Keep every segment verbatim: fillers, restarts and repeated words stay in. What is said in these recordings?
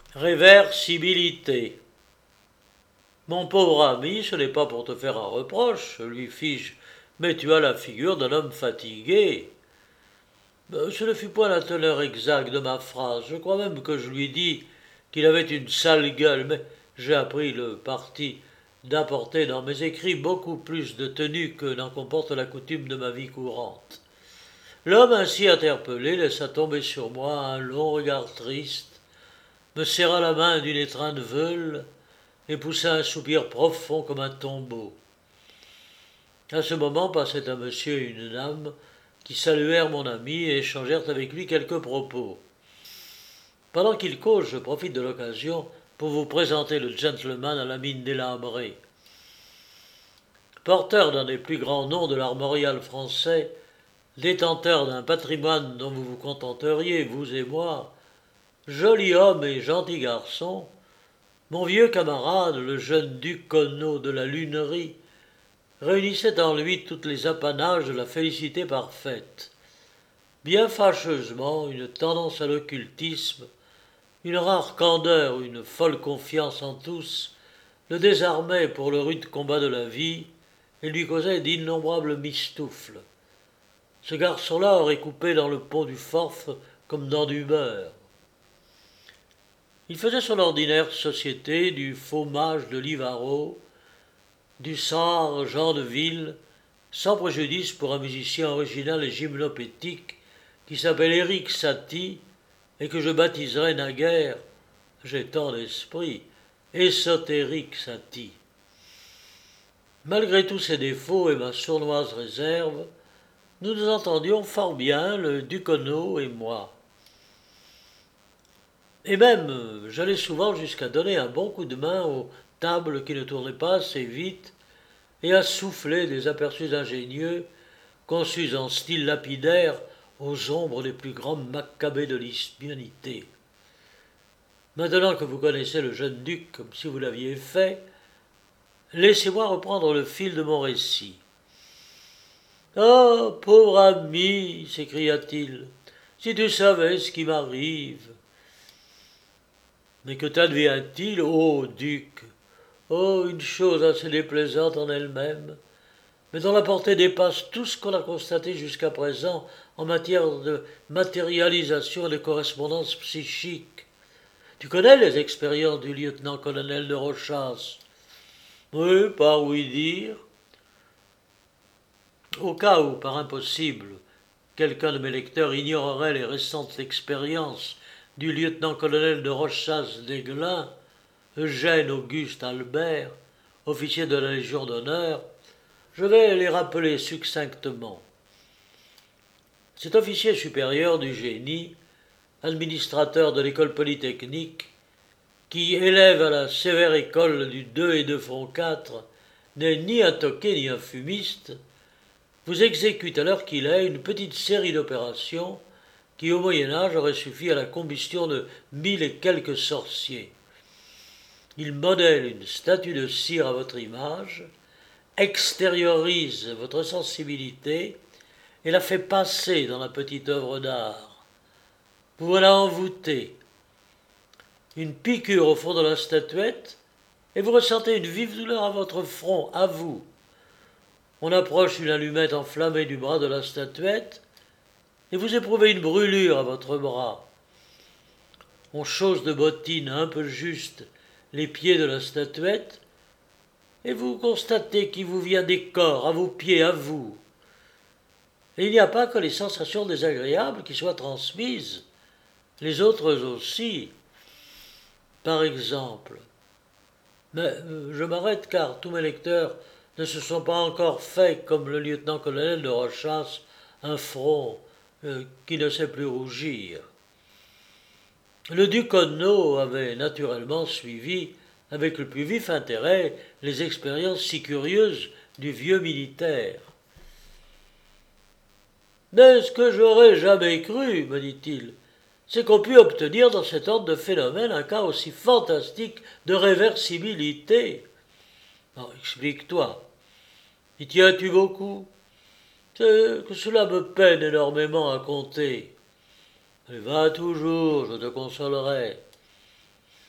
Réversibilité. Mon pauvre ami, ce n'est pas pour te faire un reproche, lui fis-je, mais tu as la figure d'un homme fatigué. Ce ne fut point la teneur exacte de ma phrase. Je crois même que je lui dis qu'il avait une sale gueule, mais j'ai appris le parti d'apporter dans mes écrits beaucoup plus de tenue que n'en comporte la coutume de ma vie courante. L'homme ainsi interpellé laissa tomber sur moi un long regard triste, me serra la main d'une étreinte veule et poussa un soupir profond comme un tombeau. À ce moment passait un monsieur et une dame qui saluèrent mon ami et échangèrent avec lui quelques propos. Pendant qu'il cause, je profite de l'occasion pour vous présenter le gentleman à la mine délabrée. Porteur d'un des plus grands noms de l'armorial français, détenteur d'un patrimoine dont vous vous contenteriez, vous et moi, joli homme et gentil garçon, mon vieux camarade, le jeune duc Conneau de la Lunerie, réunissait en lui toutes les apanages de la félicité parfaite. Bien fâcheusement, une tendance à l'occultisme, une rare candeur, une folle confiance en tous, le désarmaient pour le rude combat de la vie et lui causaient d'innombrables mistoufles. Ce garçon-là aurait coupé dans le pot du forf comme dans du beurre. Il faisait son ordinaire société du faux mage de Livarot, du sard Jean de Ville, sans préjudice pour un musicien original et gymnopétique qui s'appelle Éric Satie et que je baptiserai naguère, j'ai tant d'esprit, ésotérique Satie. Malgré tous ses défauts et ma sournoise réserve, nous nous entendions fort bien, le Duconneau et moi. Et même, j'allais souvent jusqu'à donner un bon coup de main aux tables qui ne tournaient pas assez vite et à souffler des aperçus ingénieux conçus en style lapidaire aux ombres des plus grands macabées de l'humanité. Maintenant que vous connaissez le jeune duc comme si vous l'aviez fait, laissez-moi reprendre le fil de mon récit. « Oh, pauvre ami, s'écria-t-il, si tu savais ce qui m'arrive. » Mais que t'advient-il, ô duc? Oh, une chose assez déplaisante en elle-même, mais dont la portée dépasse tout ce qu'on a constaté jusqu'à présent en matière de matérialisation et de correspondance psychique. Tu connais les expériences du lieutenant-colonel de Rochas? Oui, par oui dire. Au cas où, par impossible, quelqu'un de mes lecteurs ignorerait les récentes expériences du lieutenant-colonel de Rochas d'Aiglun, Eugène Auguste Albert, officier de la Légion d'honneur, je vais les rappeler succinctement. Cet officier supérieur du génie, administrateur de l'école polytechnique, qui élève à la sévère école du deux et deux font quatre, n'est ni un toqué ni un fumiste, vous exécute à l'heure qu'il est une petite série d'opérations qui au Moyen-Âge aurait suffi à la combustion de mille et quelques sorciers. Il modèle une statue de cire à votre image, extériorise votre sensibilité et la fait passer dans la petite œuvre d'art. Vous voilà envoûté. Une piqûre au fond de la statuette et vous ressentez une vive douleur à votre front, à vous. On approche une allumette enflammée du bras de la statuette et vous éprouvez une brûlure à votre bras. On chausse de bottines un peu justes les pieds de la statuette et vous constatez qu'il vous vient des corps à vos pieds, à vous. Et il n'y a pas que les sensations désagréables qui soient transmises, les autres aussi. Par exemple, mais euh, je m'arrête car tous mes lecteurs ne se sont pas encore faits, comme le lieutenant-colonel de Rochas, un front euh, qui ne sait plus rougir. Le duc Conneau avait naturellement suivi avec le plus vif intérêt les expériences si curieuses du vieux militaire. « Mais ce que j'aurais jamais cru, me dit-il, c'est qu'on pût obtenir dans cet ordre de phénomène un cas aussi fantastique de réversibilité. Alors, explique-toi. Y tiens-tu beaucoup? C'est que cela me peine énormément à compter. Mais va toujours, je te consolerai.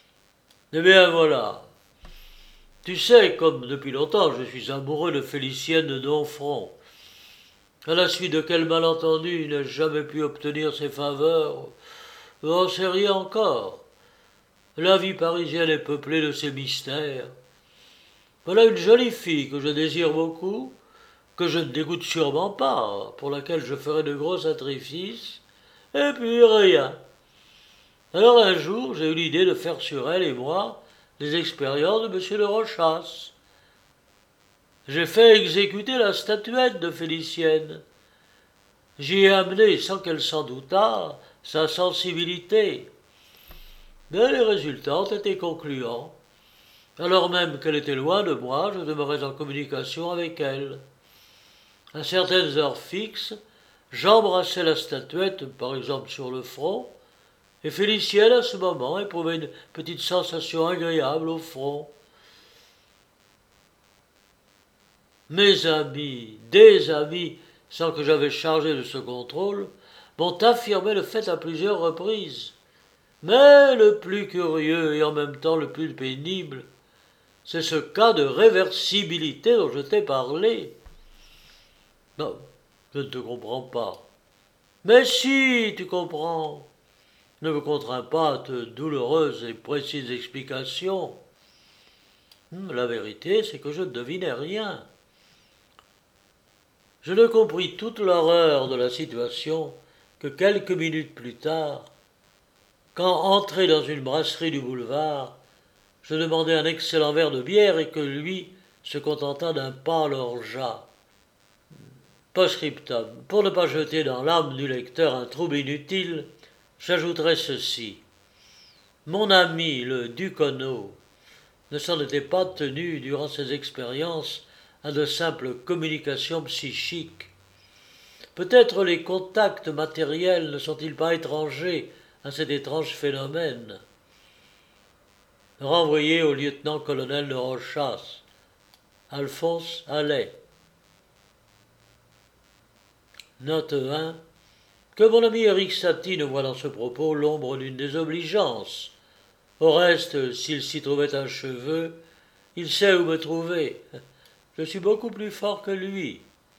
Eh bien voilà. Tu sais, comme depuis longtemps je suis amoureux de Félicienne de Donfront, à la suite de quel malentendu il n'a jamais pu obtenir ses faveurs, on n'en sait rien encore. La vie parisienne est peuplée de ces mystères. Voilà une jolie fille que je désire beaucoup, que je ne dégoûte sûrement pas, pour laquelle je ferai de gros sacrifices, et puis rien. Alors un jour, j'ai eu l'idée de faire sur elle et moi les expériences de Monsieur de Rochas. J'ai fait exécuter la statuette de Félicienne. J'y ai amené, sans qu'elle s'en doutât, sa sensibilité. Mais les résultats ont été concluants. Alors même qu'elle était loin de moi, je demeurais en communication avec elle. À certaines heures fixes, j'embrassais la statuette, par exemple sur le front, et Félicienne, à ce moment, éprouvait une petite sensation agréable au front. Mes amis, des amis, sans que j'avais chargé de ce contrôle, m'ont affirmé le fait à plusieurs reprises. Mais le plus curieux et en même temps le plus pénible, c'est ce cas de réversibilité dont je t'ai parlé. Non, je ne te comprends pas. Mais si, tu comprends. Ne me contrains pas à de douloureuses et précises explications. La vérité, c'est que je ne devinais rien. Je ne compris toute l'horreur de la situation que quelques minutes plus tard, quand, entré dans une brasserie du boulevard, je demandai un excellent verre de bière et que lui se contenta d'un pâle orgeat. Post-scriptum. Pour ne pas jeter dans l'âme du lecteur un trouble inutile, j'ajouterai ceci. Mon ami, le Ducono, ne s'en était pas tenu durant ses expériences à de simples communications psychiques. Peut-être les contacts matériels ne sont-ils pas étrangers à cet étrange phénomène. Renvoyé au lieutenant-colonel de Rochas, Alphonse Allais. Note un. Que mon ami Eric Satie ne voit dans ce propos l'ombre d'une désobligeance. Au reste, s'il s'y trouvait un cheveu, il sait où me trouver. Je suis beaucoup plus fort que lui.